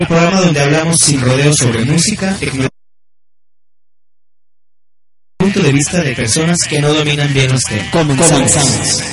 Un programa donde hablamos sin rodeos sobre música, tecnología, punto de vista de personas que no dominan bien los temas. Comenzamos.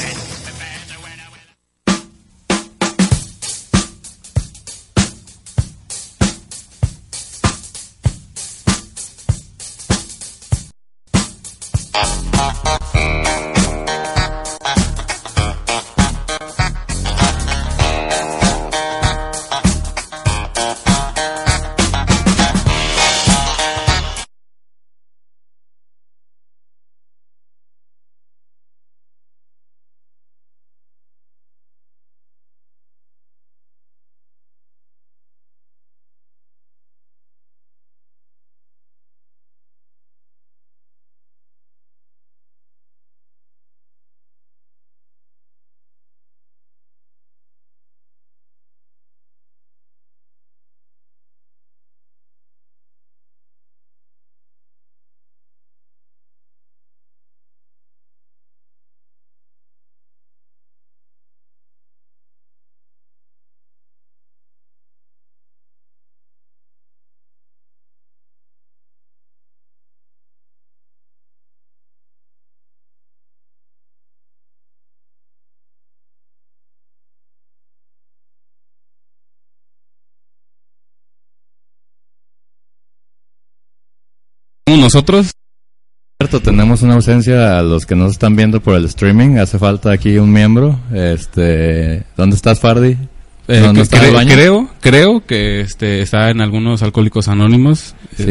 Nosotros tenemos una ausencia a los que nos están viendo por el streaming. Hace falta aquí un miembro. ¿Dónde estás, Fardy? ¿Dónde está el baño? Creo que está en algunos Alcohólicos Anónimos. Sí,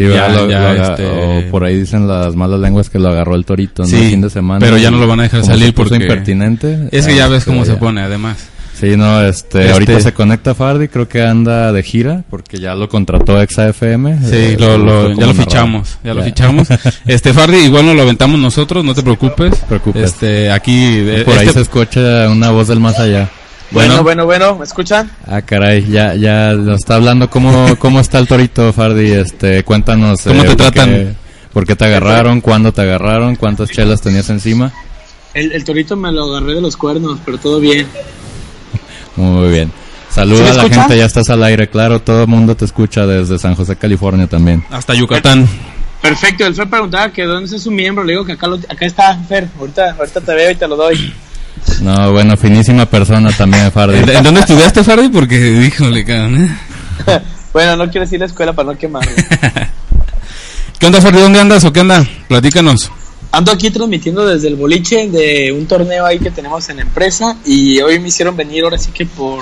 o por ahí dicen las malas lenguas que lo agarró el torito en el fin de semana. Pero ya no lo van a dejar salir porque impertinente. Es que ya ves cómo se pone, además. Sí, no, ahorita se conecta Fardy, creo que anda de gira porque ya lo contrató Exa FM. Sí, ya lo fichamos, lo fichamos. Fardy, igual nos lo aventamos nosotros, no te preocupes. Aquí por ahí se escucha una voz del más allá. Bueno, ¿me escuchan? Ah, caray, ya nos está hablando cómo está el torito, Fardy. Cuéntanos. ¿Cómo te tratan? ¿Por qué te agarraron? ¿Cuándo te agarraron? ¿Cuántas chelas tenías encima? El torito me lo agarré de los cuernos, pero todo bien. Muy bien. Saluda a la gente, ya estás al aire, claro, todo el mundo te escucha desde San José, California también. Hasta Yucatán. Perfecto, el Fer preguntaba que dónde es su miembro, le digo que acá está, Fer, ahorita te veo y te lo doy. No, bueno, finísima persona también, Fardy. ¿En dónde estudiaste, Fardy? Porque, híjole, cabrón. Bueno, no quiero decir la escuela para no quemarlo. ¿Qué onda, Fardy? ¿Dónde andas o qué anda? Platícanos. Ando aquí transmitiendo desde el boliche de un torneo ahí que tenemos en la empresa y hoy me hicieron venir ahora sí que por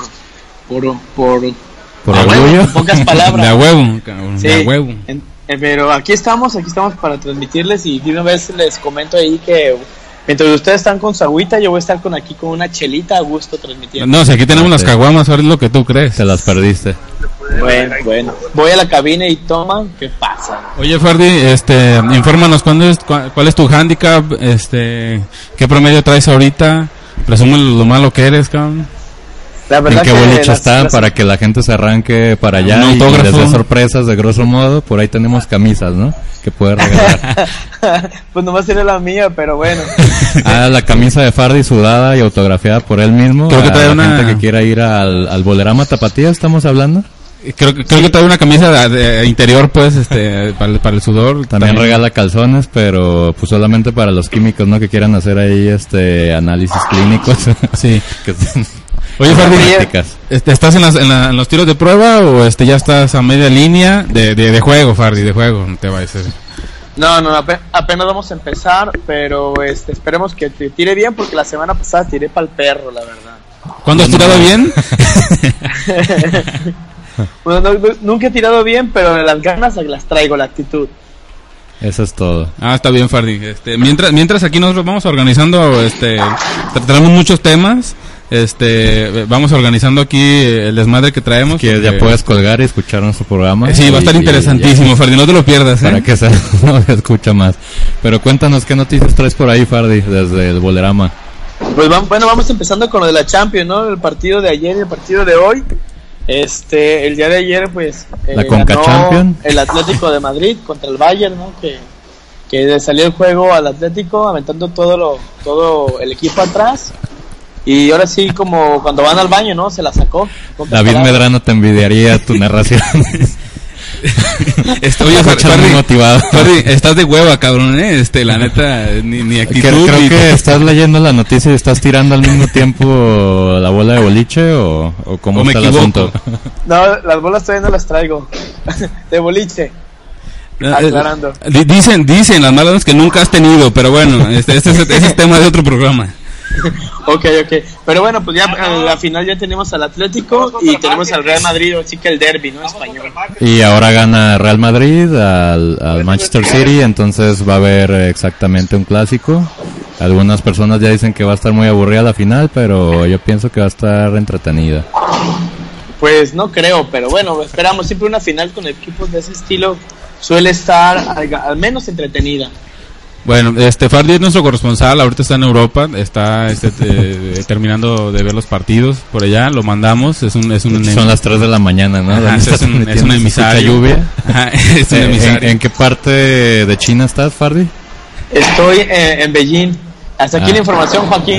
orgullo, en pocas palabras. De a huevo, cabrón, sí, de a huevo. Pero aquí estamos para transmitirles y de una vez les comento ahí que mientras ustedes están con su agüita, yo voy a estar aquí con una chelita a gusto transmitiendo. No, si aquí tenemos las caguamas, ahora es lo que tú crees. Te las perdiste. Bueno, voy a la cabina y toman, ¿qué pasa? Oye, Fardy, infórmanos cuál es tu handicap, qué promedio traes ahorita, presume lo malo que eres, cabrón. La verdad ¿en qué boliche está? Para que la gente se arranque para allá y les dé sorpresas de grosso modo. Por ahí tenemos camisas, ¿no? Que puede regalar. Pues nomás sería la mía, pero bueno. La camisa de Fardy sudada y autografiada por él mismo. Creo que trae una gente que quiera ir al Bolerama Tapatía, ¿estamos hablando? Creo que trae una camisa de interior, pues, para el sudor. También regala calzones, pero pues solamente para los químicos, ¿no? Que quieran hacer ahí análisis clínicos. Sí. Oye, Fardy, ¿estás en los tiros de prueba o ya estás a media línea de juego, Fardy, de juego? No te va a decir. No, apenas vamos a empezar, pero esperemos que te tire bien porque la semana pasada tiré pa'l perro, la verdad. ¿Cuándo has tirado bien? Bueno, nunca he tirado bien, pero las ganas las traigo, la actitud. Eso es todo. Está bien, Fardy. Mientras aquí nosotros vamos organizando, traemos muchos temas. Vamos organizando aquí el desmadre que traemos. Que ya puedes colgar y escuchar nuestro programa. Sí, va a estar interesantísimo, Fardy, no te lo pierdas. Para que no se escucha más. Pero cuéntanos qué noticias traes por ahí, Fardy, desde el Bolerama. Pues vamos empezando con lo de la Champions, ¿no? El partido de ayer y el partido de hoy. El día de ayer, pues, la Conca Champions, el Atlético de Madrid contra el Bayern, ¿no? Que salió el juego al Atlético aventando todo el equipo atrás. Y ahora sí, como cuando van al baño, ¿no? Se la sacó. David Medrano te envidiaría tu narración. Oye, Fardy, motivado. Fardy, estás de hueva, cabrón, la neta, ni actitud. Creo que estás leyendo la noticia y estás tirando al mismo tiempo la bola de boliche o cómo está el asunto. No, las bolas todavía no las traigo. De boliche. Aclarando. Dicen las malas que nunca has tenido, pero bueno, ese es tema de otro programa. Ok. Pero bueno, pues ya en la final ya tenemos al Atlético y tenemos al Real Madrid, así que el derbi, ¿no? Español. Y ahora gana Real Madrid al Manchester City, entonces va a haber exactamente un clásico. Algunas personas ya dicen que va a estar muy aburrida la final, pero yo pienso que va a estar entretenida. Pues no creo, pero bueno, esperamos. Siempre una final con equipos de ese estilo suele estar al menos entretenida. Bueno, Fardy es nuestro corresponsal, ahorita está en Europa, está terminando de ver los partidos por allá, lo mandamos, son las 3 de la mañana, ¿no? Ajá, es un emisario. Lluvia. Ajá, es un emisario. ¿En qué parte de China estás, Fardy? Estoy en Beijing. Hasta aquí la información, Joaquín.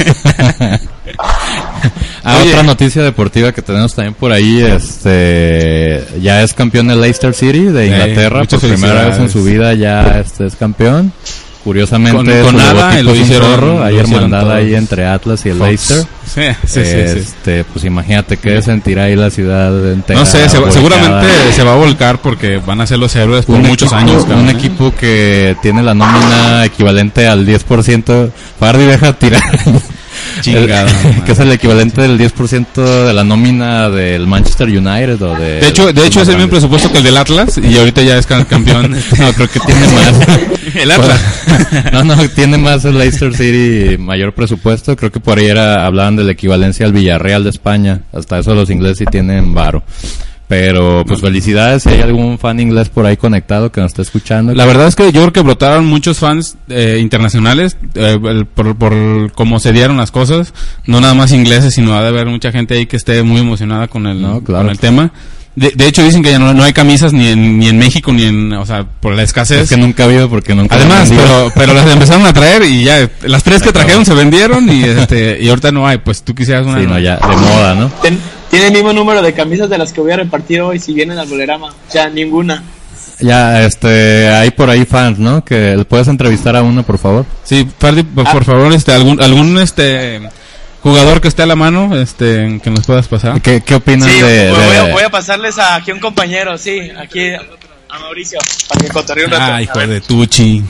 Otra noticia deportiva que tenemos también por ahí, ya es campeón el Leicester City de Inglaterra, por primera vez en su vida ya es campeón. Curiosamente con nada lo hicieron, hay hermandad ahí entre Atlas y el Leicester. Sí. Pues imagínate qué sentirá ahí la ciudad entera. No sé, seguramente se va a volcar porque van a ser los héroes por muchos años. Un equipo que tiene la nómina equivalente al 10%. Fardy, deja tirar. Chingada, que es el equivalente del 10% de la nómina del Manchester United o de hecho es el mismo presupuesto que el del Atlas y ahorita ya es campeón. No, creo que tiene más. El Atlas. No, tiene más el Leicester City, mayor presupuesto. Creo que por ahí hablaban de la equivalencia al Villarreal de España. Hasta eso los ingleses sí tienen varo. Pero pues felicidades si hay algún fan inglés por ahí conectado que nos está escuchando. La verdad es que yo creo que brotaron muchos fans internacionales por cómo se dieron las cosas, no nada más ingleses, sino ha de haber mucha gente ahí que esté muy emocionada con el tema. De hecho dicen que ya no hay camisas ni en México o sea, por la escasez. Es que nunca ha habido porque nunca. Además, pero las empezaron a traer y ya las 3 que trajeron se vendieron y ahorita no hay, pues tú quisieras una. Sí, no, ya de moda, ¿no? Tiene el mismo número de camisas de las que voy a repartir hoy si vienen al Bolerama. O sea, ninguna. Ya, hay por ahí fans, ¿no? Que le puedes entrevistar a uno, por favor. Sí, Fardy, por favor, algún jugador que esté a la mano, que nos puedas pasar. ¿Qué opinas voy a pasarles aquí a un compañero, sí, aquí a Mauricio, para que cotorree un rato. Hijo de Tucci.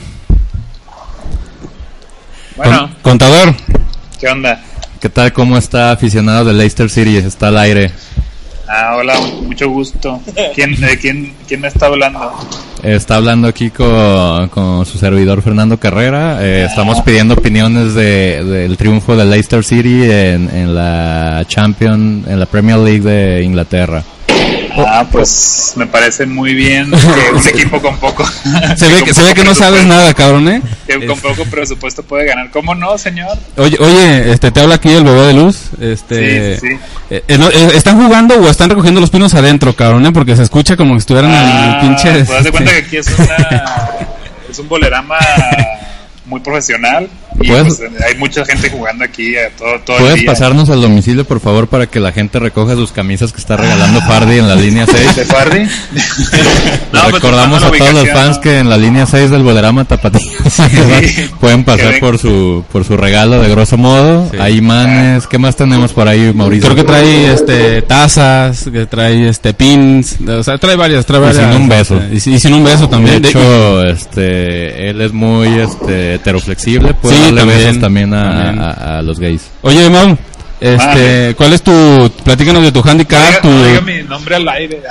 Bueno. Contador. ¿Qué onda? ¿Qué tal? ¿Cómo está aficionado de Leicester City? Está al aire. Hola, mucho gusto. ¿Quién me está hablando? Está hablando aquí con su servidor Fernando Carrera. Estamos pidiendo opiniones del triunfo de Leicester City en la en la Premier League de Inglaterra. Pues me parece muy bien que un equipo con poco se ve que no sabes nada, cabrón, que con poco presupuesto puede ganar. ¿Cómo no, señor? Oye, te habla aquí el bebé de luz. Sí. ¿Están jugando o están recogiendo los pinos adentro, cabrón? Porque se escucha como que estuvieran en el pinche. Pues haz de cuenta que aquí es un bolerama muy profesional y pues, hay mucha gente jugando aquí todo el día. ¿Puedes pasarnos al domicilio, por favor, para que la gente recoja sus camisas que está regalando Fardy en la línea 6? ¿De Fardy? Recordamos a todos los fans que en la línea 6 del Bolerama Tapatío pueden pasar por su regalo de grosso modo. Hay imanes. ¿Qué más tenemos por ahí, Mauricio? Creo que trae tazas, que trae pins, o sea, trae varias. Y sin un beso. Y sin un beso también. De hecho, él es muy heteroflexible, puede darle besos también a los gays. Oye, Mau, ¿cuál es platícanos de tu handicap? Diga mi nombre al aire.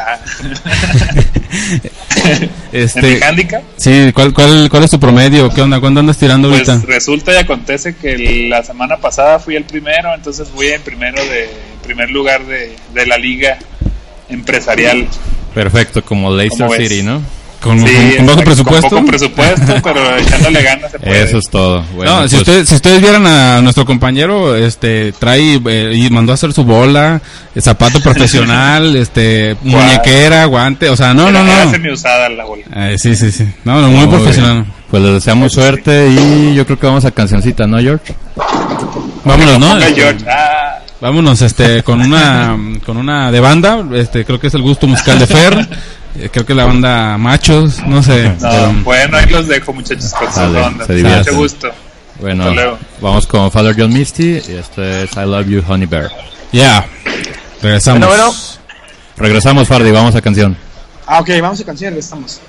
¿Mi handicap? Sí, ¿cuál es tu promedio? ¿Qué onda? ¿Cuándo andas tirando ahorita? Pues resulta y acontece que la semana pasada fui el primero, entonces fui en primer lugar de la liga empresarial. Perfecto, como Leicester City, ¿no? Con bajo presupuesto. Con poco presupuesto, pero echándole ganas se puede. Eso es todo. Bueno, si ustedes vieran a nuestro compañero, trae y mandó a hacer su bola, zapato profesional, muñequera, guante, o sea, no. Era semi-usada la bola. Sí. No, muy profesional. Pues les deseamos suerte y yo creo que vamos a cancioncita, ¿no, George? Vámonos, ¿no? George. Vámonos, con una de banda, creo que es el gusto musical de Fer, creo que la banda Machos, no sé. No, bueno, ahí los dejo, muchachos, con sus bandas. Mucho gusto. Bueno, vamos con Father John Misty y este es I Love You, Honey Bear. Ya, regresamos. Bueno. Regresamos, Fardy, vamos a canción. Ok, vamos a canción, regresamos.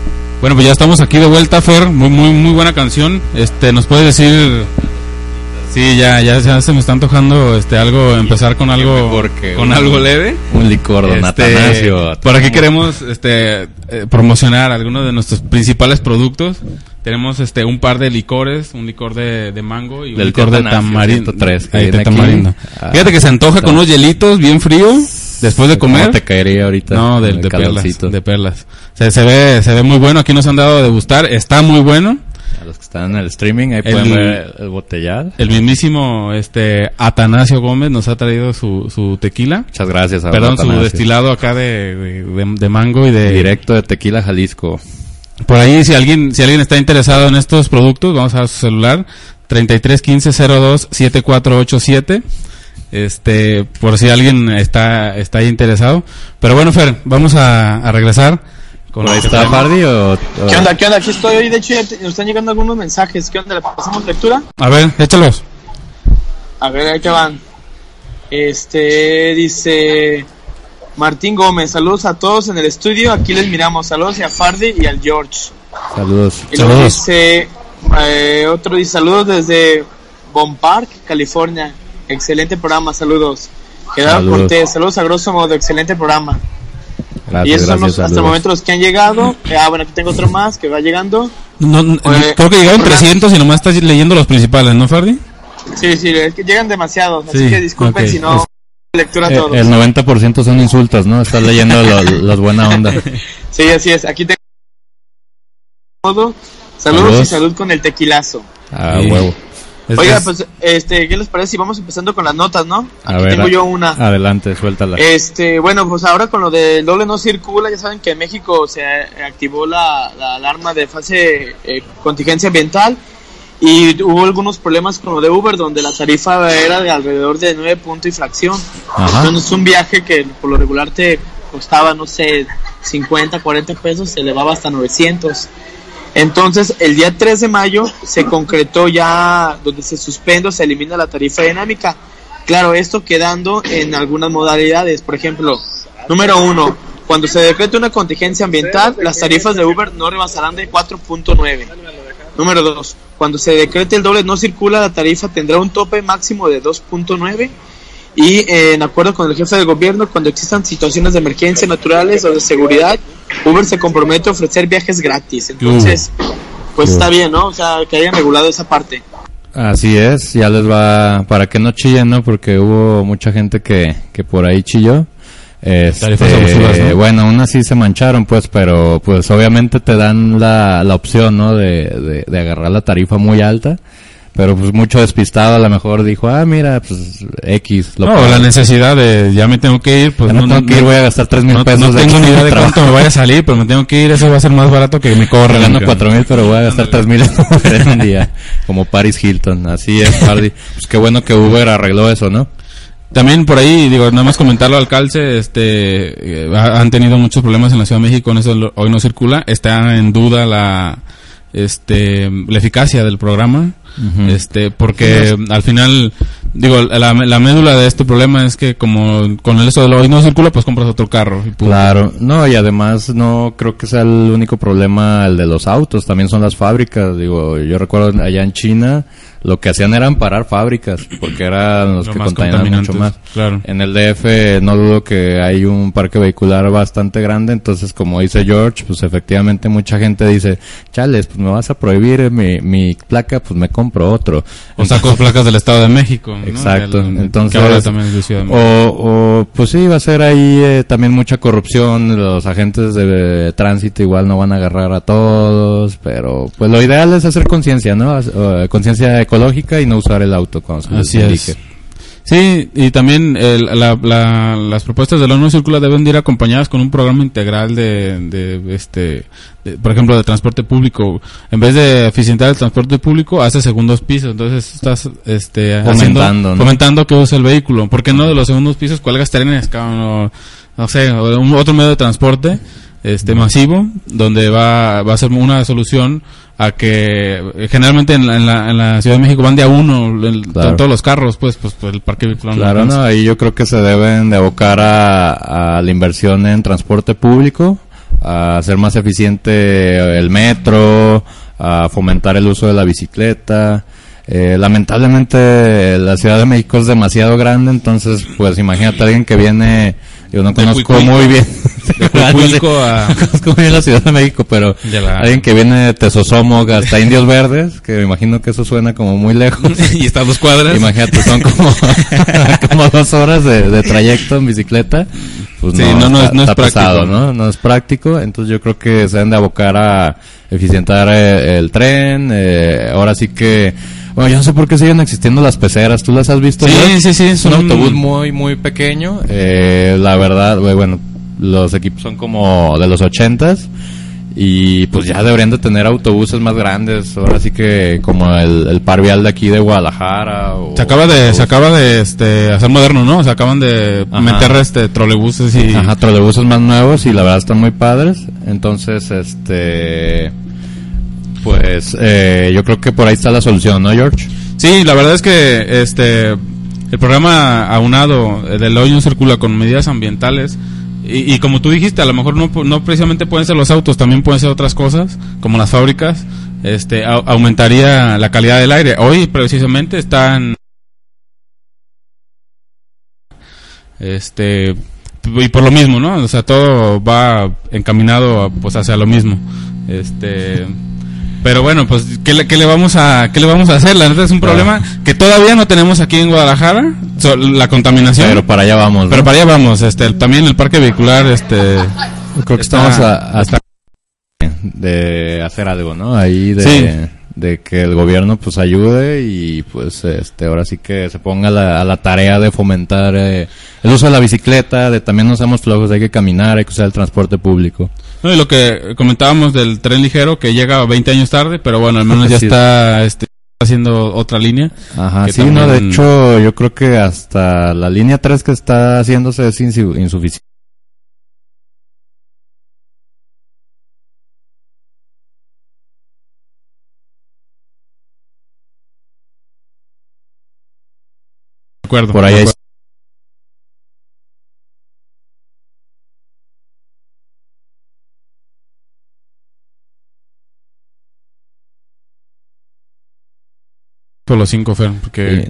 Bueno, pues ya estamos aquí de vuelta, Fer. Muy buena canción. ¿Nos puedes decir Sí, ya se me está antojando empezar con algo algo leve. Un licor, don Atanasio. Por aquí queremos promocionar algunos de nuestros principales productos. Tenemos un par de licores, un licor de mango y un licor de tamarindo. Tamarindo. Fíjate que se antoja con unos hielitos bien fríos después de comer. ¿Cómo te caería ahorita? No, de perlas. Se ve muy bueno. Aquí nos han dado a degustar. Está muy bueno. A los que están en el streaming, ahí pueden ver el botellado. El mismísimo Atanasio Gómez nos ha traído su tequila. Muchas gracias. Perdón, su destilado acá de mango y de... Directo de Tequila Jalisco. Por ahí, si alguien está interesado en estos productos, vamos a dar su celular, 3315027487. Por si alguien está ahí interesado. Pero bueno, Fer, vamos a regresar. ¿Por ahí está Fardi o...? ¿Qué onda? Aquí estoy hoy. De hecho, nos están llegando algunos mensajes. ¿Qué onda? ¿Le pasamos lectura? A ver, échalos. A ver, ahí te van. Dice... Martín Gómez, saludos a todos en el estudio. Aquí les miramos. Saludos a Fardi y al George. Saludos. Y luego dice... otro dice, saludos desde Bon Park, California. Excelente programa, saludos. Gerardo Cortés, saludos a grosso modo. Excelente programa. Gracias, y esos son hasta el momento los que han llegado. Bueno, aquí tengo otro más que va llegando. Creo que llegaron 300 y nomás estás leyendo los principales, ¿no, Fardi? Sí, es que llegan demasiados, así que disculpen si no lectura todos. El 90% son insultos, ¿no? Estás leyendo los buena onda. Sí, así es. Aquí tengo saludos y salud con el tequilazo. Huevo. Oiga, pues, ¿qué les parece si vamos empezando con las notas, no? Aquí tengo yo una. Adelante, suéltala. Bueno, pues ahora con lo del doble no circula, ya saben que en México se activó la alarma de fase contingencia ambiental y hubo algunos problemas con lo de Uber, donde la tarifa era de alrededor de 9 puntos y fracción. Ajá. Entonces un viaje que por lo regular te costaba, no sé, 50, 40 pesos, se elevaba hasta 900. Entonces, el día 3 de mayo se concretó ya donde se suspende o se elimina la tarifa dinámica. Claro, esto quedando en algunas modalidades. Por ejemplo, número 1, cuando se decrete una contingencia ambiental, las tarifas de Uber no rebasarán de 4.9. Número 2, cuando se decrete el doble no circula, la tarifa tendrá un tope máximo de 2.9. Y en acuerdo con el jefe del gobierno, cuando existan situaciones de emergencia naturales o de seguridad, Uber se compromete a ofrecer viajes gratis. Entonces, pues está bien, ¿no? O sea, que hayan regulado esa parte. Así es, ya les va, para que no chillen, ¿no? Porque hubo mucha gente que por ahí chilló. Tarifas abusivas, ¿no? Bueno, aún así se mancharon, pues, pero pues obviamente te dan la opción, ¿no? De agarrar la tarifa muy alta. Pero pues mucho despistado a lo mejor dijo, mira, pues X. La necesidad de ya me tengo que ir, pues no tengo que ir, voy a gastar 3,000 pesos. No tengo ni idea de cuánto me vaya a salir, pero me tengo que ir, eso va a ser más barato que me corra. Gano 4,000, pero voy a gastar 3,000 en un día, como Paris Hilton. Así es, Hardy. Pues qué bueno que Uber arregló eso, ¿no? También por ahí, nada más comentarlo al calce, han tenido muchos problemas en la Ciudad de México, con eso hoy no circula, está en duda la eficacia del programa. Uh-huh. Porque al final, la médula de este problema es que como con eso de hoy no circula, pues compras otro carro. Claro, no, y además no creo que sea el único problema el de los autos, también son las fábricas. Yo recuerdo allá en China lo que hacían eran parar fábricas, porque eran los que contaminaban mucho más. Claro. En el DF no dudo que hay un parque vehicular bastante grande, entonces como dice George, pues efectivamente mucha gente dice, chales, pues me vas a prohibir mi placa, pues me compro otro. O saco placas del Estado de México, ¿no? Exacto, entonces, que ahora también es de Ciudad de México. O pues sí, va a ser ahí también mucha corrupción, los agentes de tránsito igual no van a agarrar a todos, pero pues lo ideal es hacer conciencia, ¿no? Conciencia ecológica y no usar el auto cuando se les indique. Sí, y también las propuestas de la no circula deben de ir acompañadas con un programa integral de por ejemplo, de transporte público. En vez de eficientar el transporte público, hace segundos pisos. Entonces estás fomentando que use el vehículo. ¿Por qué no de los segundos pisos cuelgas trenes? No sé, otro medio de transporte masivo, donde va a ser una solución a que generalmente en la Ciudad de México van de a uno claro. Todos los carros, pues el parque vehicular. Claro, no, ahí yo creo que se deben de abocar a la inversión en transporte público, a hacer más eficiente el metro, a fomentar el uso de la bicicleta. Lamentablemente la Ciudad de México es demasiado grande, entonces pues imagínate a alguien que viene, yo no conozco muy bien de Cuicuilco a... no conozco muy bien la Ciudad de México, pero alguien que viene de Tezosomoc hasta Indios Verdes, que me imagino que eso suena como muy lejos. Y está a 2 cuadras. Imagínate, son como 2 horas de trayecto en bicicleta. Pues sí, no es pesado, práctico. No es práctico, entonces yo creo que se deben de abocar a eficientar el tren, ahora sí que... Bueno, yo no sé por qué siguen existiendo las peceras. ¿Tú las has visto? Sí. Es un autobús muy, muy pequeño. La verdad, bueno, los equipos son como de los 80s. Y pues ya deberían de tener autobuses más grandes. Ahora sí que como el par vial de aquí de Guadalajara. Se acaba de hacer moderno, ¿no? Se acaban de meter trolebuses y... Ajá, trolebuses más nuevos y la verdad están muy padres. Entonces, pues yo creo que por ahí está la solución, ¿no, George? Sí, la verdad es que el programa aunado del Hoy No Circula con medidas ambientales y como tú dijiste, a lo mejor no precisamente pueden ser los autos, también pueden ser otras cosas, como las fábricas, aumentaría la calidad del aire. Hoy precisamente están y por lo mismo, ¿no? O sea, todo va encaminado pues hacia lo mismo. Pero bueno, pues ¿qué le vamos a hacer? La neta es un problema que todavía no tenemos aquí en Guadalajara, la contaminación. Pero para allá vamos, ¿no? Pero para allá vamos, también el parque vehicular, creo que estamos hasta de hacer algo, ¿no? Ahí de que el gobierno pues ayude y pues ahora sí que se ponga a la tarea de fomentar el uso de la bicicleta, de también no seamos flojos, hay que caminar, hay que usar el transporte público. No, y lo que comentábamos del tren ligero que llega 20 años tarde, pero bueno, al menos ya sí. está haciendo otra línea. Ajá, sí, también... no, de hecho yo creo que hasta la línea 3 que está haciéndose es insuficiente. De acuerdo. Por ahí hay... Los 5, Fer, porque...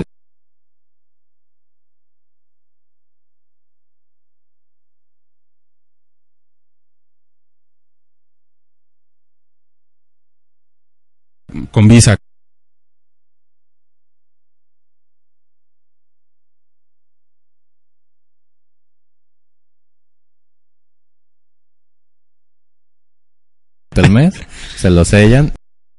con visa. del mes, se lo sellan.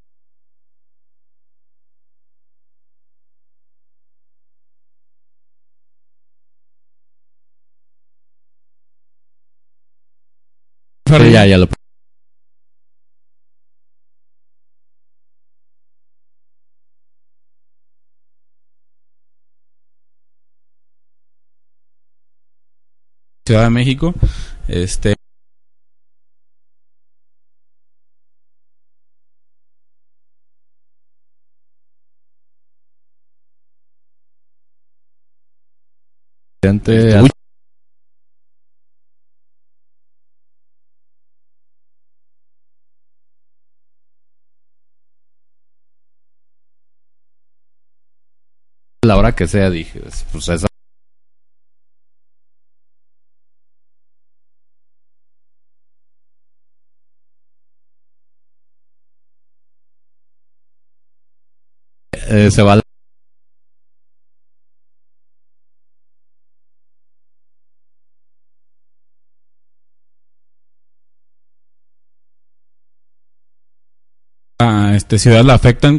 Sí, ya lo... Ciudad de México, la hora que sea, dije, pues esa... se va a ciudad la afectan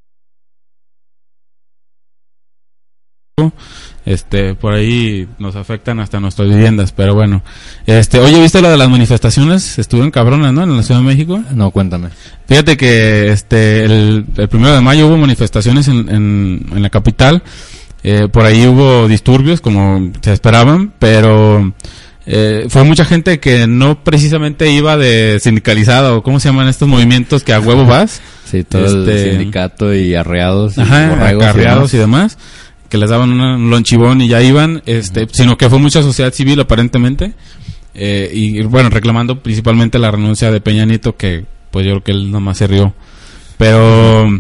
por ahí nos afectan hasta nuestras viviendas, pero bueno. Oye, ¿viste lo de las manifestaciones? Estuvieron cabronas, ¿no? En la Ciudad de México. No, cuéntame. Fíjate que el 1 de mayo hubo manifestaciones en la capital. Por ahí hubo disturbios como se esperaban, pero fue mucha gente que no precisamente iba de sindicalizada o cómo se llaman estos movimientos que a huevo vas. Sí, todo el sindicato y arreados y arreados y demás, que les daban un lonchibón y ya iban, sino que fue mucha sociedad civil aparentemente, y bueno, reclamando principalmente la renuncia de Peña Nieto, que pues yo creo que él nomás se rió. Pero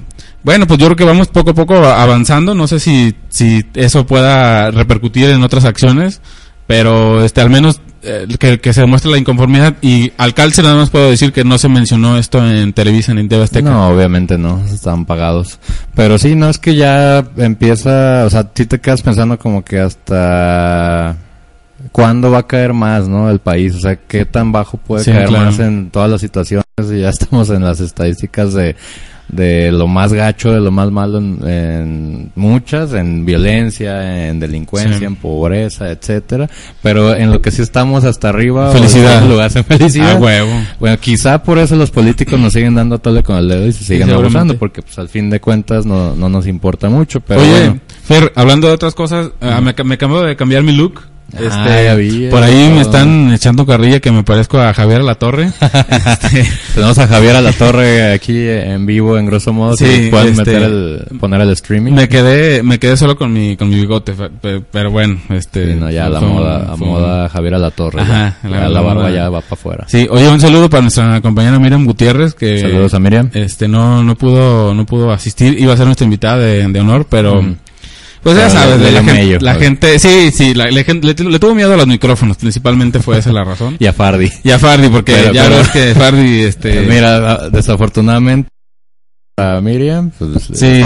Bueno, pues yo creo que vamos poco a poco avanzando. No sé si eso pueda repercutir en otras acciones, pero al menos que se demuestre la inconformidad. Y al Calce nada más puedo decir que no se mencionó esto en Televisa ni en TV Azteca. No, obviamente no, están pagados. Pero sí, no es que ya empieza, o sea, sí te quedas pensando como que hasta cuándo va a caer más, ¿no? El país, o sea, qué tan bajo puede caer más en todas las situaciones. Y ya estamos en las estadísticas de lo más gacho, de lo más malo en muchas, en violencia, en delincuencia, en pobreza, etcétera, pero en lo que sí estamos hasta arriba, felicidad, lo hacen felicidad. Huevo. Bueno, quizá por eso los políticos nos siguen dando tole con el dedo y se siguen abusando, porque pues al fin de cuentas no nos importa mucho, pero oye, bueno. Fer, hablando de otras cosas, me acabo de cambiar mi look. Ya vi, por ahí me están echando carrilla que me parezco a Javier Alatorre. Tenemos a Javier Alatorre aquí en vivo, en grosso modo. Sí, pueden poner el streaming. Me quedé solo con mi bigote, pero bueno, sí, no, ya la moda Javier Alatorre. Ajá, la barba ya va para afuera. Sí, oye, un saludo para nuestra compañera Miriam Gutiérrez, que saludos a Miriam. No pudo asistir, iba a ser nuestra invitada de honor, pero pues ya sabes, la gente, la gente le tuvo miedo a los micrófonos, principalmente fue esa la razón. Y a Fardi, porque ya ves que Fardi, mira, desafortunadamente a Miriam, pues, sí,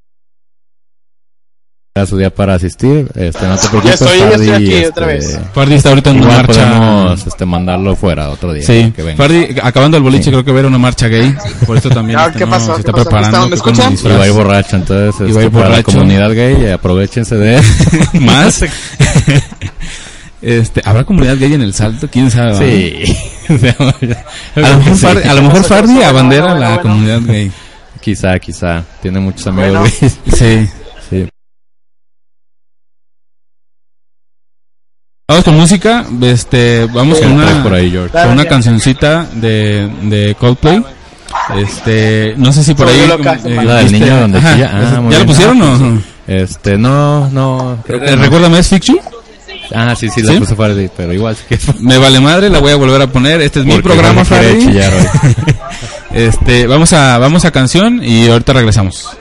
era su día para asistir, no te preocupes, ya estoy aquí otra vez. Fardi está ahorita en una marcha. Podemos mandarlo fuera otro día. Sí, que venga. Fardi, acabando el boliche, creo que va a haber una marcha gay, por eso también ¿Qué pasó? se está preparando. ¿Me escuchan? Y va a ir borracho, entonces para la comunidad gay, aprovechense de él. Más. ¿Habrá comunidad gay en El Salto? ¿Quién sabe? Sí. A lo mejor Fardi abandera la comunidad gay. Quizá. Tiene muchos amigos gays. Sí. Vamos con música, vamos con una cancioncita de Coldplay. No sé si por ahí la del niño donde ¿ya lo pusieron o no? No. Recuérdame, ¿es Fiction? Sí, la puse Fardi, pero igual sí que me vale madre, la voy a volver a poner. Este es mi programa, Fardi. Vamos a canción y ahorita regresamos.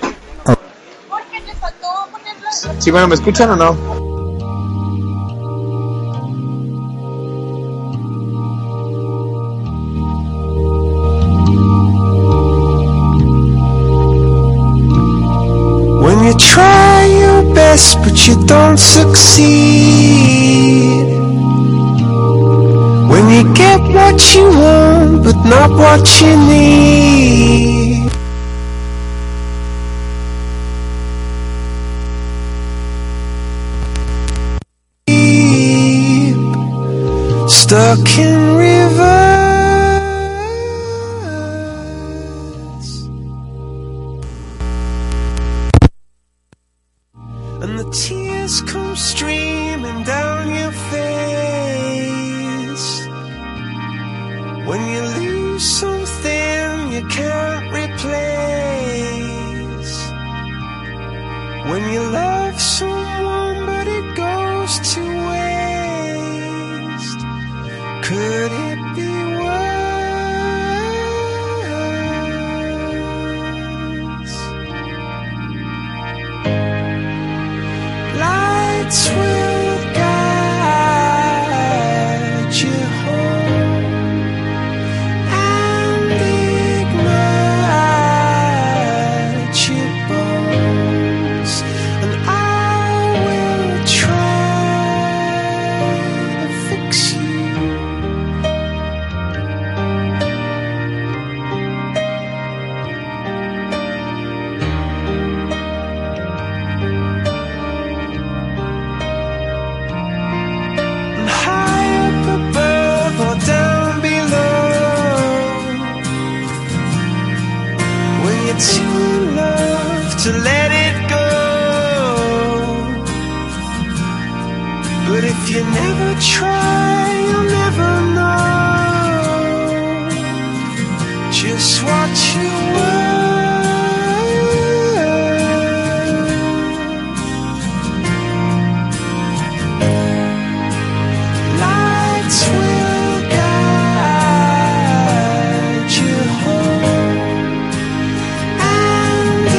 Sí, bueno, ¿me escuchan o no? When you try your best but you don't succeed, when you get what you want but not what you need, stuck in reverse, and the tears come streaming down your face when you lose something you can't replace, when you love someone but it goes to waste. Could it be worse? Lights will guide you home and ignite your bones, and I will try to fix you. High up above or down below, when you're too in love to let it go, but if you never try you'll never know just what you were. Lights will guide you home and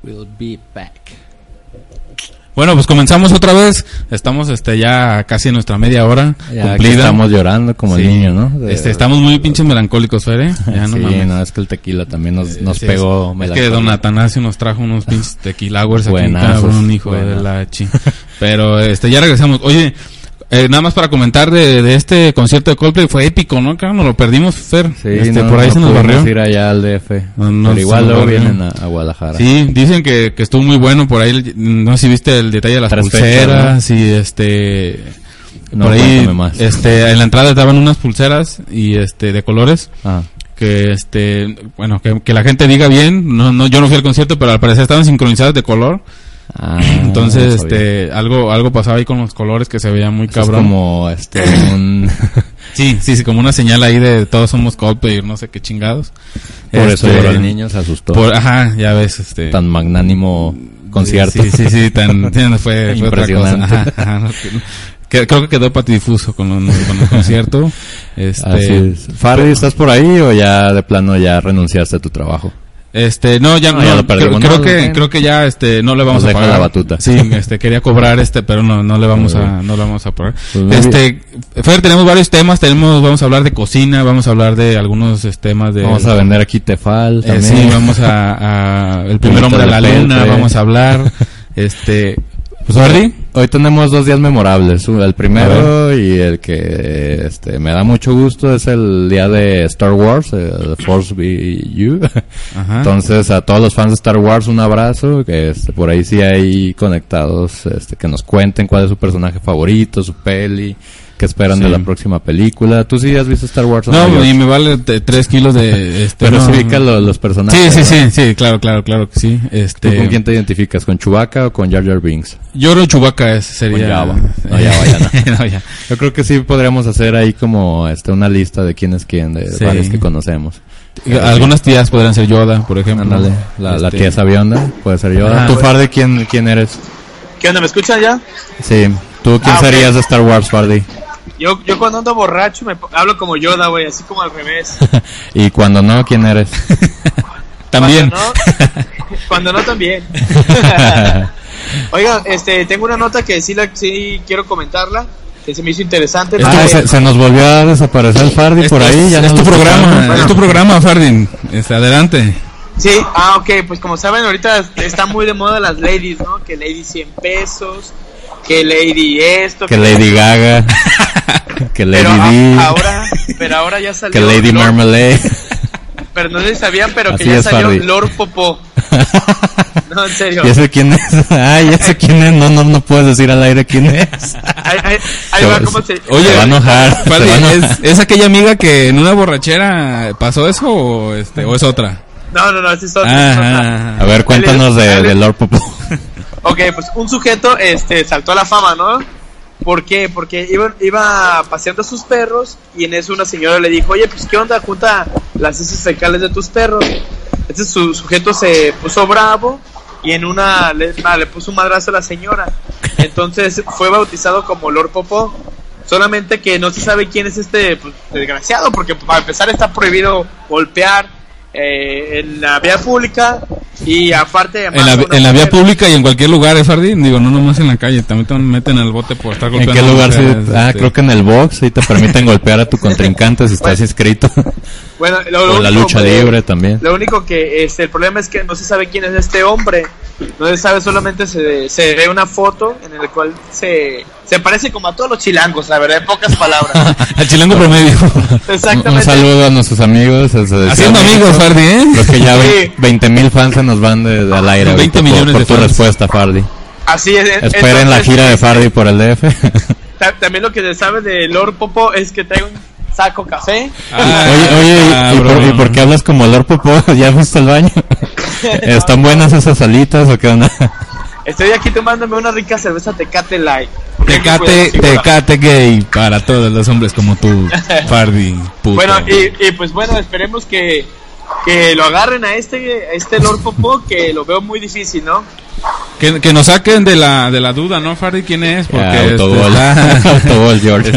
We'll be back. Bueno, pues comenzamos otra vez. Estamos ya casi en nuestra media hora Ya cumplida. estamos llorando como el niño, ¿no? Estamos muy pinches melancólicos, Fer, Ya no sí, mames. no, es que el tequila también nos Sí, pegó. Es que don Atanasio nos trajo unos pinches tequilagüers aquí, Buenazos, cabrón, hijo de la chi. Pero ya regresamos. Oye, nada más para comentar de este concierto de Coldplay, fue épico, ¿no? Claro, nos lo perdimos, Fer. Sí, Por ahí se nos barrió. ir allá al DF. No, pero igual se nos luego barrió. vienen a Guadalajara. Sí, dicen que estuvo muy bueno por ahí. No sé si viste el detalle de las 3 pulseras fechas, y No, por ahí cuéntame más. en la entrada estaban unas pulseras y de colores Ah, que bueno, que la gente diga bien. No, yo no fui al concierto, pero al parecer estaban sincronizadas de color. Entonces, no sabía. algo pasaba ahí con los colores que se veía muy Eso es cabrón. como un Sí, como una señal ahí de todos somos Coldplay, no sé qué chingados. por eso lloró el niño, se asustó. Ajá, ya ves, Tan magnánimo concierto. Sí, fue otra cosa. Impresionante. Ajá, creo que quedó patidifuso con el concierto. Así es. Fardy, ¿estás por ahí o ya de plano ya renunciaste a tu trabajo? No, ya lo perdimos. creo que ya no le vamos Nos a deja pagar la batuta. Sí, quería cobrar pero no le vamos a pagar. Pues muy bien. Fer, tenemos varios temas, vamos a hablar de cocina, vamos a hablar de algunos temas de Vamos a vender aquí Tefal también. sí, vamos a el primer hombre a la luna, vamos a hablar pues Fardy. Hoy tenemos 2 días memorables. El primero y el que me da mucho gusto es el día de Star Wars, The Force Be You. Ajá. Entonces a todos los fans de Star Wars un abrazo, que por ahí sí hay conectados, que nos cuenten cuál es su personaje favorito, su peli, qué esperan de la próxima película. ¿Tú sí has visto Star Wars? No, y me vale 3 kilos de pero sí ubica los personajes. Sí, claro que sí. ¿Tú con quién te identificas? ¿Con Chewbacca o con Jar Jar Binks? Yo creo Chewbacca sería. Con Java. No, Java ya no. No, ya. Yo creo que sí podríamos hacer ahí como una lista de quién es quién, de varios que conocemos. Algunas tías podrían ser Yoda, por ejemplo. Ándale, la tía Sabionda puede ser Yoda. Ah, ¿Tú, Fardy, quién eres? ¿Qué onda? ¿Me escuchan ya? Sí. ¿Tú quién serías de Star Wars, Fardy? Yo cuando ando borracho hablo como Yoda, güey, así como al revés. Y cuando no, ¿quién eres? También. Cuando no también. Oiga, tengo una nota que sí quiero comentarla, que se me hizo interesante. Se nos volvió a desaparecer el Fardy por ahí. Ya es tu programa, Bueno. es tu programa, Fardy. Adelante. Sí, ok, pues como saben ahorita está muy de moda las ladies, ¿no? Que lady 100 pesos, que lady esto, que Lady Gaga, que Lady D, pero ahora ya salió que Lady Marmalade. Pero no sé si sabían, pero Así que ya es, salió Fardy. Lord Popó. No, en serio. ¿Y ese quién es? Ya sé quién es. No puedes decir al aire quién es. Ahí va cómo se... Oye, se va a enojar. Fardy, se va a enojar. ¿es aquella amiga que en una borrachera pasó eso o es otra? No, esa es otra. A ver, cuéntanos de Lord Popó. Ok, pues un sujeto saltó a la fama, ¿no? ¿Por qué? Porque iba paseando a sus perros y en eso una señora le dijo, oye, pues ¿qué onda? Junta las heces fecales de tus perros. Entonces su sujeto se puso bravo y en una le puso un madrazo a la señora. Entonces fue bautizado como Lord Popó. Solamente que no se sabe quién es pues, desgraciado, porque para empezar está prohibido golpear en la vía pública y aparte en la vía pública y en cualquier lugar, Fardy, digo, no nomás en la calle, también te meten al bote por estar ¿En golpeando. qué lugar? mujeres, Creo que en el box ahí te permiten golpear a tu contrincante si estás inscrito. Bueno, O la lucha libre también. Lo único que el problema es que no se sabe quién es este hombre. No se sabe, solamente se ve una foto en la cual se parece como a todos los chilangos, la verdad, en pocas palabras. Al chilango promedio. Exactamente. Un saludo a nuestros amigos. Haciendo amigos, Fardy, ¿eh? Creo que ya Sí. 20,000 fans se nos van al aire. 20 ahorita millones por de tu fans. respuesta, Fardy. Así es. Esperen la gira de Fardy por el DF. También lo que se sabe de Lord Popó es que trae un saco café. Oye, ¿y por qué hablas como Lord Popó? ¿Ya fuiste al baño? ¿Están buenas esas alitas o qué onda? Estoy aquí tomándome una rica cerveza Tecate Light. Tecate gay para todos los hombres como tú, Fardy, puto. Bueno, y pues bueno, esperemos que lo agarren a este Lord Popó, que lo veo muy difícil, ¿no? Que nos saquen de la duda, ¿no, Fardy? ¿Quién es? Porque Autogol. Autogol, George.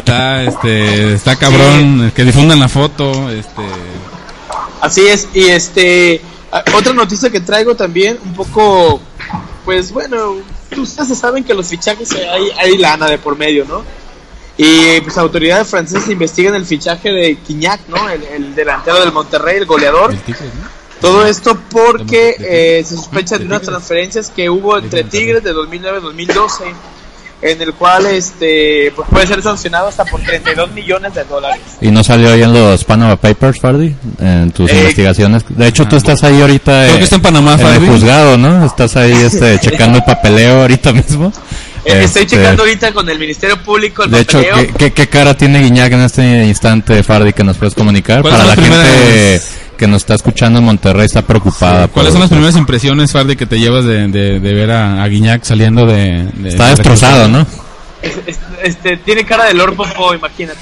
está cabrón, que difundan la foto, Así es, y Otra noticia que traigo también, un poco, pues bueno, ustedes saben que los fichajes hay lana de por medio, ¿no? Y pues autoridades francesas investigan el fichaje de Gignac, ¿no? El delantero del Monterrey, el goleador. Todo esto porque se sospecha de unas transferencias que hubo entre Tigres de 2009-2012, en el cual pues puede ser sancionado hasta por $32 millones. ¿Y no salió ahí en los Panama Papers, Fardy? En tus investigaciones. De hecho, tú estás ahí ahorita. Creo que está en Panamá, en el juzgado, ¿no? Estás ahí checando el papeleo ahorita mismo. Estoy checando ahorita con el Ministerio Público el papeleo. De hecho, ¿qué cara tiene Gignac en este instante, Fardy, que nos puedes comunicar? Para la gente que nos está escuchando en Monterrey está preocupada. Sí. ¿Cuáles son las primeras impresiones, Fardy, que te llevas de ver a Gignac saliendo de está destrozado, ¿no? Tiene cara de Lord Popó, imagínate.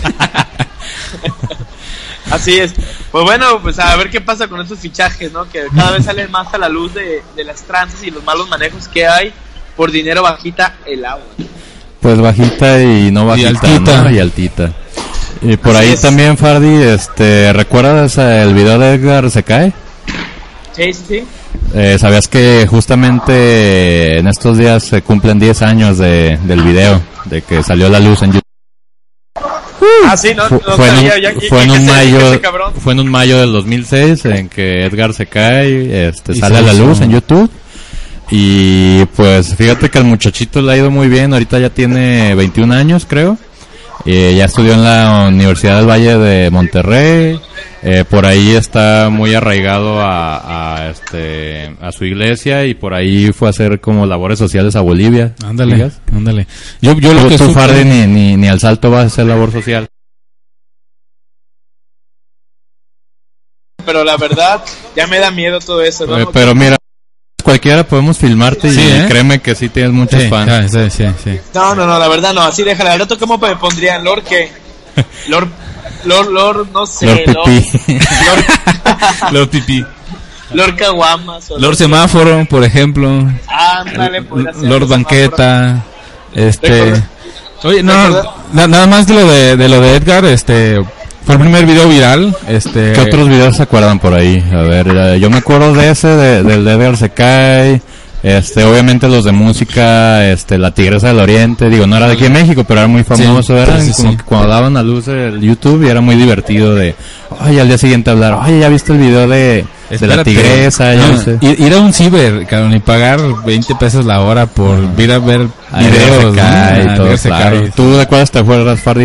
Así es. Pues bueno, pues a ver qué pasa con estos fichajes, ¿no? Que cada vez salen más a la luz de las tranzas y los malos manejos que hay. Por dinero bajita el agua. Pues bajita y no bajita, y altita. ¿No? Y altita. Y por así ahí es. También, Fardy, ¿recuerdas el video de Edgar se cae? Sí. ¿Sabías que justamente en estos días se cumplen 10 años del video, de que salió a la luz en YouTube? Sí, no fue en un mayo del 2006 en que Edgar se cae, sale a la luz en YouTube. Y pues fíjate que el muchachito le ha ido muy bien, ahorita ya tiene 21 años creo, ya estudió en la Universidad del Valle de Monterrey, por ahí está muy arraigado a su iglesia y por ahí fue a hacer como labores sociales a Bolivia. Ándale. Yo lo que tú Fardy ni al salto vas a hacer labor social. Pero la verdad, ya me da miedo todo eso, ¿no? Pero mira, cualquiera podemos filmarte y créeme que sí tienes muchos fans. Sí. No, la verdad no, así déjala. Al rato, ¿cómo me pondrían? ¿Lord qué? Lord, no sé. Lord Pipí. Lord Pipí. Lord Caguamas. Lord Semáforo, por ejemplo. Ándale, Lord Banqueta. Oye, no, nada más de lo de Edgar, fue el primer video viral. ¿Qué otros videos se acuerdan por ahí? A ver, yo me acuerdo de ese, del de Edgar se cae. Obviamente los de música, La Tigresa del Oriente, digo, no era de aquí en México, pero era muy famoso, eran como que cuando daban a luz el YouTube y era muy divertido al día siguiente hablar, ya viste el video de la tigresa, ir a un ciber, cabrón, y pagar 20 pesos la hora por ir a ver videos, y todo, claro. ¿Tú de cuáles te acuerdas, Fardy?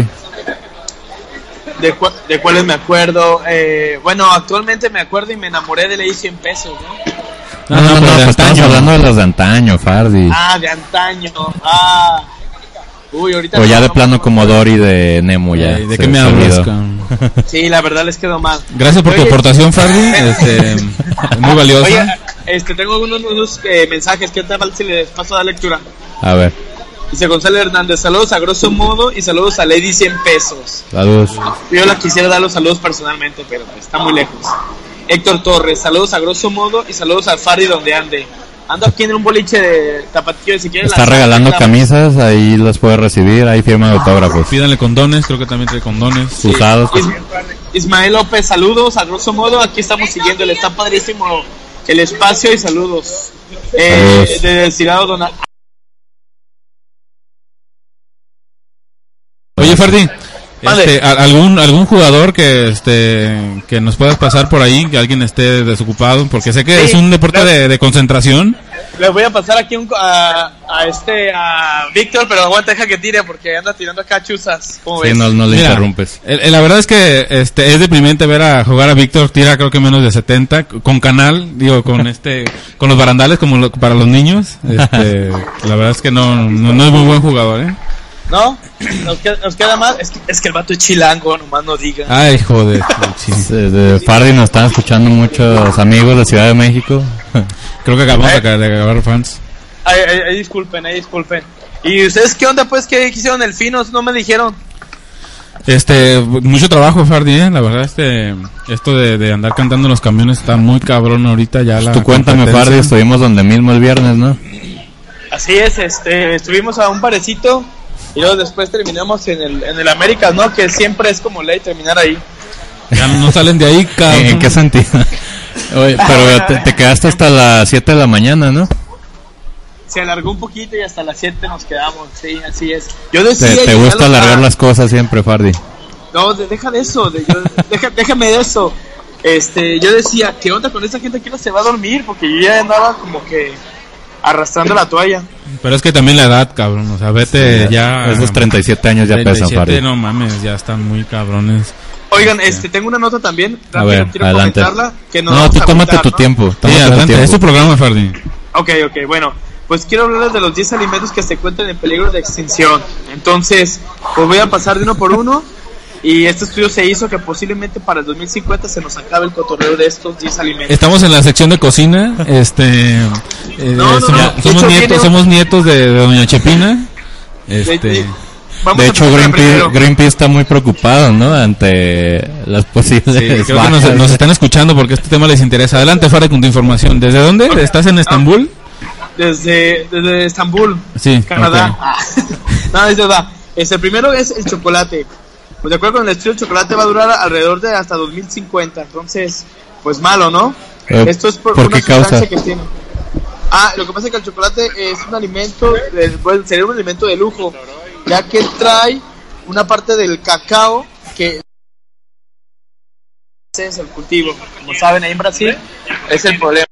¿De cuáles me acuerdo? Bueno, actualmente me acuerdo y me enamoré de Ley 100 pesos, ¿no? No, pues estamos hablando de los de antaño, Fardy. De antaño. Uy, ahorita. O ya de plano como Dory de Nemo ya. ¿De qué me hablas? Sí, la verdad les quedó mal. Gracias por tu aportación, Fardy. Muy valiosa. Oye, tengo unos mensajes. ¿Qué tal si les paso a la lectura? A ver. Dice Gonzalo Hernández, saludos a grosso modo y saludos a Lady 100 pesos. Saludos. Yo la quisiera dar los saludos personalmente, pero está muy lejos. Héctor Torres, saludos a grosso modo y saludos al Fardy donde ande. Ando aquí en un boliche de Tapatío, si quieren. Está regalando camisas, ahí las puede recibir, ahí firma de autógrafos. Pídanle condones, creo que también trae condones. Sí. Usados. Ismael López, saludos a grosso modo, aquí estamos siguiéndole, está padrísimo el espacio y saludos. De Cirado Donald. Oye, Fardy, algún jugador que nos puedas pasar por ahí, que alguien esté desocupado, porque sé que es un deporte de concentración. Les voy a pasar aquí a Víctor, pero aguanta, deja que tire porque anda tirando acá chuzas. ¿Cómo ves? No le interrumpes. La verdad es que es deprimente ver a jugar a Víctor, tira creo que menos de 70 con canal, digo, con con los barandales como para los niños. La verdad es que no es muy buen jugador, ¿No? Nos queda más. Es que el vato es chilango, nomás no diga. Ay, joder. De Fardy nos están escuchando muchos amigos de Ciudad de México. Creo que acabamos de acabar fans. Ay, disculpen. ¿Y ustedes qué onda, pues? ¿Qué hicieron el Finos? No me dijeron. Mucho trabajo, Fardy, la verdad, esto de andar cantando en los camiones está muy cabrón ahorita ya. Tú cuéntame, Fardy, estuvimos donde mismo el viernes, ¿no? Así es, estuvimos a un parecito. Y luego después terminamos en el Américas, ¿no? Que siempre es como ley terminar ahí. Ya no salen de ahí, cabrón. ¿En qué sentido? Oye, pero te quedaste hasta las 7 de la mañana, ¿no? Se alargó un poquito y hasta las 7 nos quedamos, sí, así es. Yo decía... Te gusta alargar las cosas siempre, Fardi. No, deja de eso, déjame de eso. Yo decía, ¿qué onda con esa gente que no se va a dormir? Porque yo ya andaba como que arrastrando la toalla. Pero es que también la edad, cabrón, o sea, vete ya... Esos 37 años ya pesan, Fardi. No mames, ya están muy cabrones. Oigan, tengo una nota también, a ver, quiero adelante. comentarla. Que No, tú tómate tu tiempo. Sí, adelante, es tu programa, Fardi. Ok, bueno, pues quiero hablarles de los 10 alimentos que se encuentran en peligro de extinción. Entonces, pues voy a pasar de uno por uno. Y este estudio se hizo que posiblemente para el 2050 se nos acabe el cotorreo de estos 10 alimentos. Estamos en la sección de cocina. Somos nietos de doña Chepina. De hecho, Greenpeace está muy preocupado, ¿no? Ante las posibles... Sí, creo que nos están escuchando porque este tema les interesa. Adelante, Fardi, con tu información. ¿Desde dónde? ¿Estás en Estambul? Desde Estambul, sí, Canadá. Okay. No, es verdad. El primero es el chocolate. Pues de acuerdo con el estudio, el chocolate va a durar alrededor de hasta 2050. Entonces, pues malo, ¿no? Esto es por una sustancia que tiene. Lo que pasa es que el chocolate es un alimento, sería un alimento de lujo, ya que trae una parte del cacao que es el cultivo. Como saben, ahí en Brasil es el problema.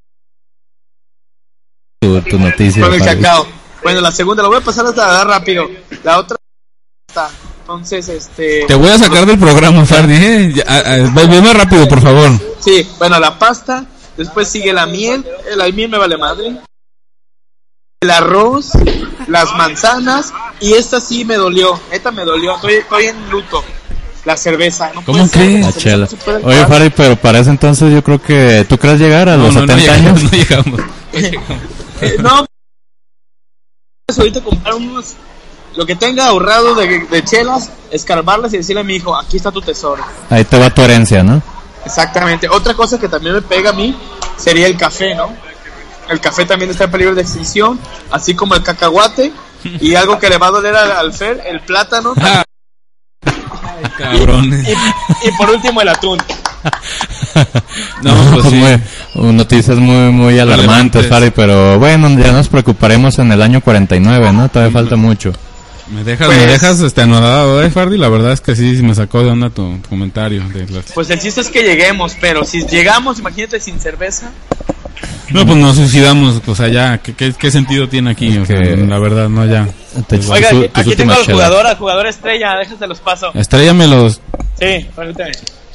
Tu noticia. Con el cacao. Bueno, la segunda, la voy a pasar hasta rápido. La otra está. Entonces, Te voy a sacar del programa, Fardi, ve más rápido, por favor. Sí, bueno, la pasta, después sigue la miel me vale madre. El arroz, las manzanas, y esta sí me dolió, estoy en luto. La cerveza, ¿no? ¿Cómo que? La chela. Oye, Fardi, pero para ese entonces yo creo que... ¿Tú crees llegar a los 70 años? No llegamos. No, ahorita comprar unos... Lo que tenga ahorrado de chelas, escarbarlas y decirle a mi hijo, aquí está tu tesoro. Ahí te va tu herencia, ¿no? Exactamente. Otra cosa que también me pega a mí sería el café, ¿no? El café también está en peligro de extinción, así como el cacahuate. Y algo que le va a doler al Fer, el plátano. Cabrones. Y por último el atún. No, pues sí. Noticias muy alarmantes, Fardi, pero bueno, ya nos preocuparemos en el año 49, ¿no? Todavía falta mucho. Me dejas anodado, Fardi. La verdad es que sí me sacó de onda tu comentario. Pues el chiste es que lleguemos, pero si llegamos, imagínate sin cerveza. No, pues nos suicidamos, o sea, ya, ¿qué sentido tiene aquí? O sea, la verdad, no, ya. Oiga, aquí tengo al jugador estrella, déjate los paso. Estréllamelos. Sí, permítame.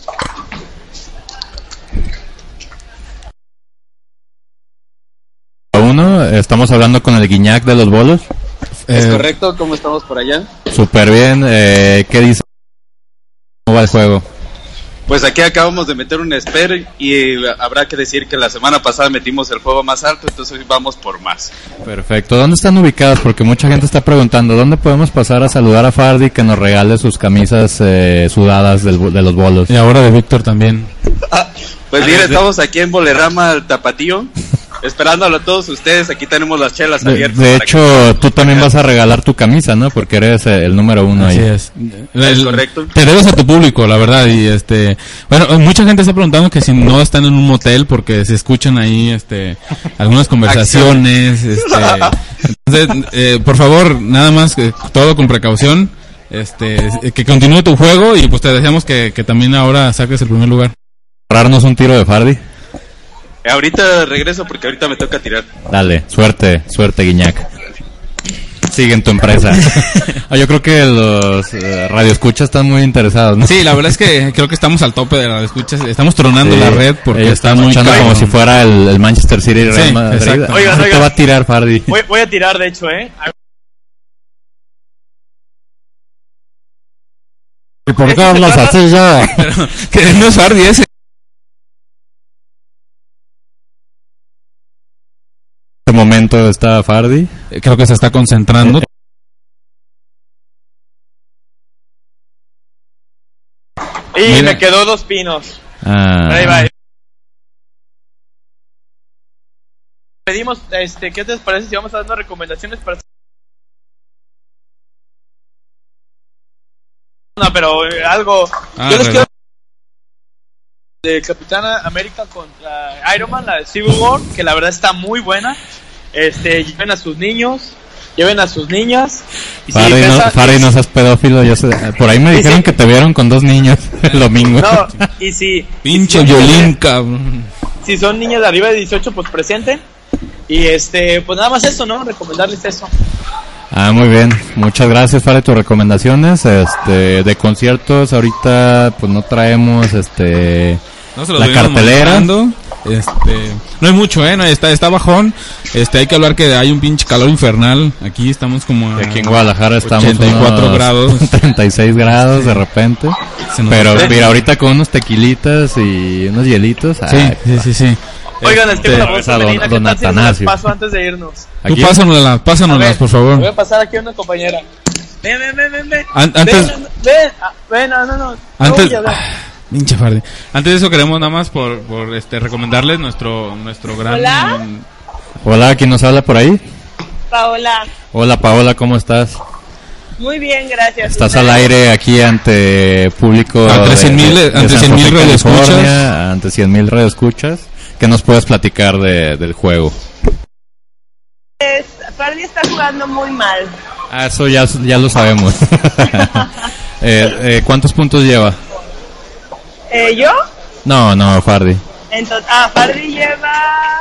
Estamos hablando con el Guiñac de los bolos. Es correcto, ¿cómo estamos por allá? Súper bien, ¿qué dice? ¿Cómo va el juego? Pues aquí acabamos de meter un esper y habrá que decir que la semana pasada metimos el juego más alto, entonces hoy vamos por más. Perfecto, ¿dónde están ubicados? Porque mucha gente está preguntando, ¿dónde podemos pasar a saludar a Fardi que nos regale sus camisas sudadas de los bolos? Y ahora de Víctor también. Pues mira, estamos aquí en Bolerama el Tapatío, esperándolo a todos ustedes. Aquí tenemos las chelas abiertas. De hecho, tú también vas a regalar tu camisa, ¿no? Porque eres el número 1 ahí. Así es. Correcto. Te debes a tu público, la verdad. Y bueno, mucha gente está preguntando que si no están en un motel porque se escuchan ahí algunas conversaciones. Entonces, por favor, nada más todo con precaución. Que continúe tu juego y pues te deseamos que también ahora saques el primer lugar. ¿Ahorrarnos un tiro de Fardi? Ahorita regreso porque ahorita me toca tirar. Dale, suerte, Guiñac. Sigue en tu empresa. Yo creo que los radioescuchas están muy interesados, ¿no? Sí, la verdad es que creo que estamos al tope de radioescuchas. Estamos tronando la red porque está muy caro, como si fuera el Manchester City y Real Madrid. Exacto. Oigan. Te va a tirar, Fardi. Voy a tirar, de hecho, ¿Y por qué hablas así ya? Pero, que no es Fardi ese. En este momento está Fardi. Creo que se está concentrando. Y Mira. me quedó 2 pinos. Ahí va. Pedimos, ¿qué te parece si vamos a dar unas recomendaciones para... No, pero algo... Yo les quiero de Capitana América contra Iron Man, la de Civil War, que la verdad está muy buena. Lleven a sus niños, lleven a sus niñas. Y Farry, no seas pedófilo. Por ahí me dijeron que te vieron con 2 niños el domingo. No, y si... Pinche violín, cabrón. Si son niñas de arriba de 18, pues presenten. Y pues nada más eso, ¿no? Recomendarles eso. Muy bien. Muchas gracias, Farry, tus recomendaciones. De conciertos, ahorita pues no traemos la cartelera. No hay mucho, no está bajón. Hay que hablar que hay un pinche calor infernal. Aquí estamos como aquí en Guadalajara estamos 84 grados, 36 grados de repente. Pero mira, ahorita con unos tequilitas y unos hielitos. Sí. Oigan, el tema de la voz femenina, ¿qué don tal si Atanasio. nos paso antes de irnos? Tú pásanoslas, por favor. Voy a pasar aquí a una compañera. Ven. Antes... Ven, no. Antes... Pinche Fardi. Antes de eso queremos nada más por recomendarles nuestro gran... Hola, ¿quién nos habla por ahí? Paola. Hola, Paola, ¿cómo estás? Muy bien, gracias. Estás al aire aquí ante público ante 100,000 radioescuchas. Ante 100,000 radioescuchas. ¿Qué nos puedes platicar del juego? Fardi está jugando muy mal. Eso ya lo sabemos. ¿Cuántos puntos lleva? ¿Yo? No, Fardi. Fardi lleva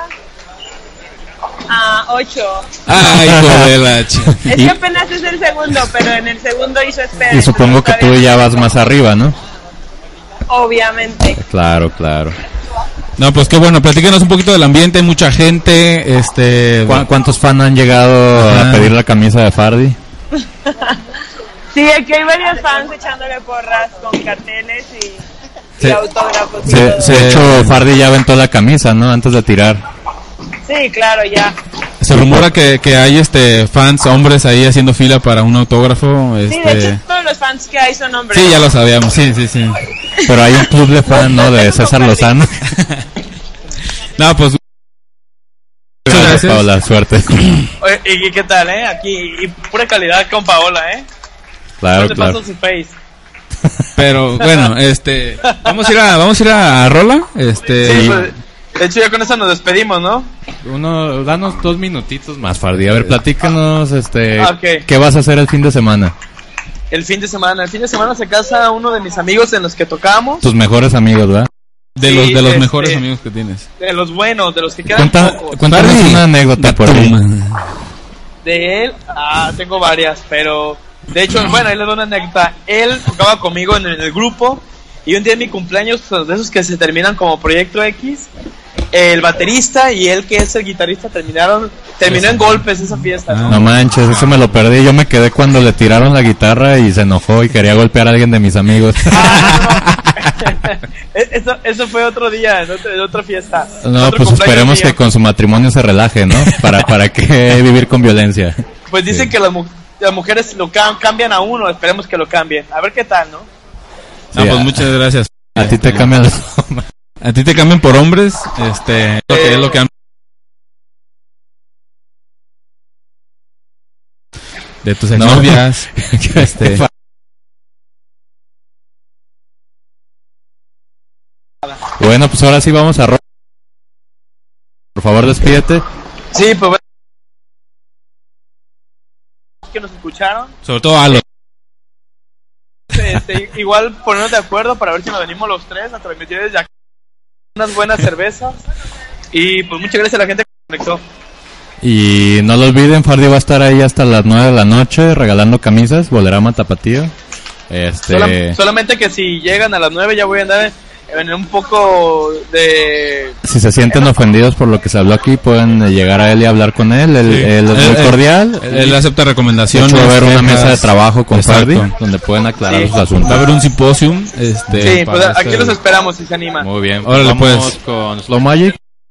8. Ay, joder, es que apenas es el segundo, pero en el segundo hizo espera. Y supongo que tú ya vas más arriba, ¿no? Obviamente. Claro. No, pues qué bueno, platícanos un poquito del ambiente, hay mucha gente, ¿Cuántos fans han llegado a pedir la camisa de Fardi? Sí, aquí hay varios fans echándole porras con carteles y autógrafos. De hecho, Fardi ya aventó la camisa, ¿no? Antes de tirar. Sí, claro, ya. Se rumora que hay fans, hombres ahí haciendo fila para un autógrafo. Sí, de hecho todos los fans que hay son hombres. Sí, ya lo sabíamos, sí. Pero hay un club de fans, ¿no? De César Lozano. No, pues... Gracias, Paola, suerte. Oye, ¿y qué tal, Aquí, y pura calidad con Paola, Claro. No te paso su face. Pero, bueno, vamos a ir a Rola, Sí, pues, de hecho ya con eso nos despedimos, ¿no? Danos 2 minutitos más, Fardi. A ver, platícanos, Okay. ¿qué vas a hacer el fin de semana? El fin de semana se casa uno de mis amigos en los que tocamos. Tus mejores amigos, ¿verdad? De los mejores amigos que tienes. De los buenos, de los que quedan pocos. Cuéntanos una anécdota por ahí. De él, tengo varias, pero... De hecho, bueno, ahí le doy una anécdota. Él tocaba conmigo en el grupo y un día de mi cumpleaños, de esos que se terminan como Proyecto X, el baterista y él, que es el guitarrista, terminó en golpes esa fiesta, ¿no? No manches, eso me lo perdí. Yo me quedé cuando le tiraron la guitarra y se enojó y quería golpear a alguien de mis amigos. Eso fue otro día, en otra fiesta. No, pues esperemos que con su matrimonio se relaje, ¿no? ¿Para qué vivir con violencia? Pues dicen que las mujeres lo cambian a uno, esperemos que lo cambien. A ver qué tal, ¿no? No, pues muchas gracias. A ti te cambian a ti te cambian por hombres, es lo que han... De tus exnovias. Bueno, pues ahora sí vamos a... Por favor, despídete. Sí, pues... que nos escucharon. Sobre todo a los... Igual ponernos de acuerdo para ver si nos venimos los tres a transmitir desde aquí unas buenas cervezas. Y pues muchas gracias a la gente que conectó. Y no lo olviden, Fardi va a estar ahí hasta las 9 de la noche regalando camisas, Bolerama Tapatío. Solamente que si llegan a las 9 ya voy a andar en un poco de... Si se sienten ofendidos por lo que se habló aquí, pueden llegar a él y hablar con él. Él es muy cordial. Él acepta recomendaciones. Va a haber una mesa de trabajo con Fardi donde pueden aclarar sus asuntos. Va a haber un simposium. Sí, pues aquí los esperamos si se animan. Muy bien. Órale, vamos pues. Con Slow Magic.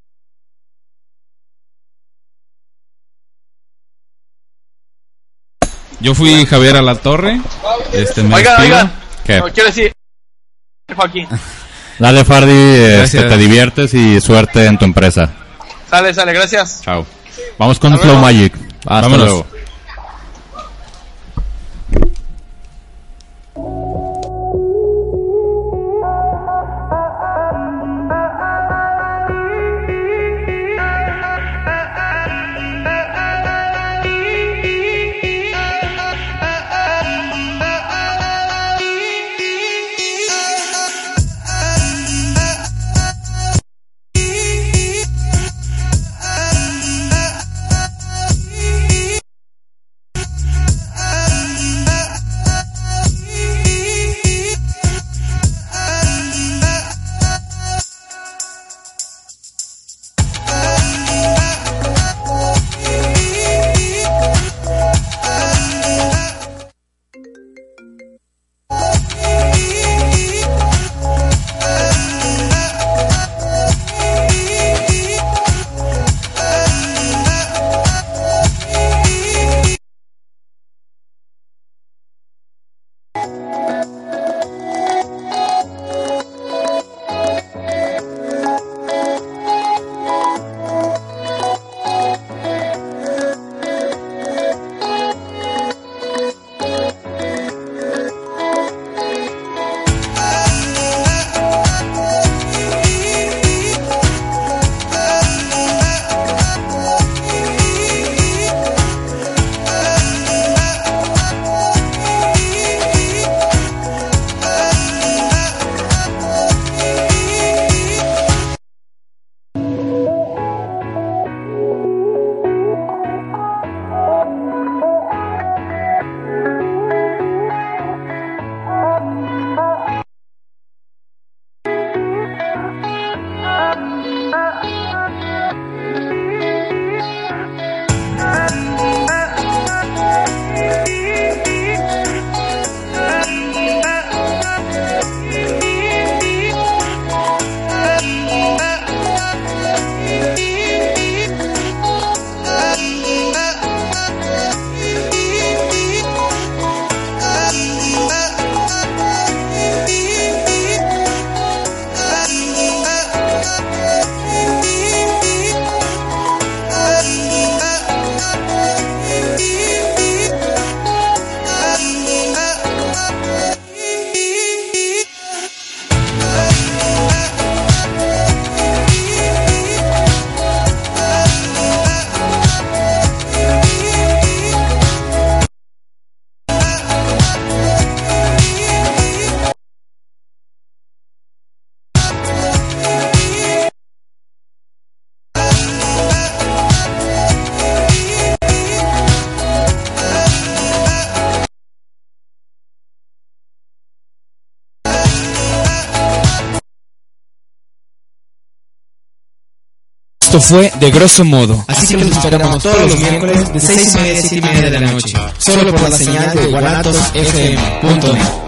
Yo fui Javier Alatorre. Oigan. ¿Qué? No, quiero decir, Joaquín. Dale, Fardi, te diviertes y suerte en tu empresa. Sale, gracias. Chao. Vamos con Slow Magic. Hasta Vámonos. luego. Esto fue De Grosso Modo. Así que los esperamos todos los miércoles de 6:30 a 7:30 de la noche. Solo por la señal de guanatosfm.net.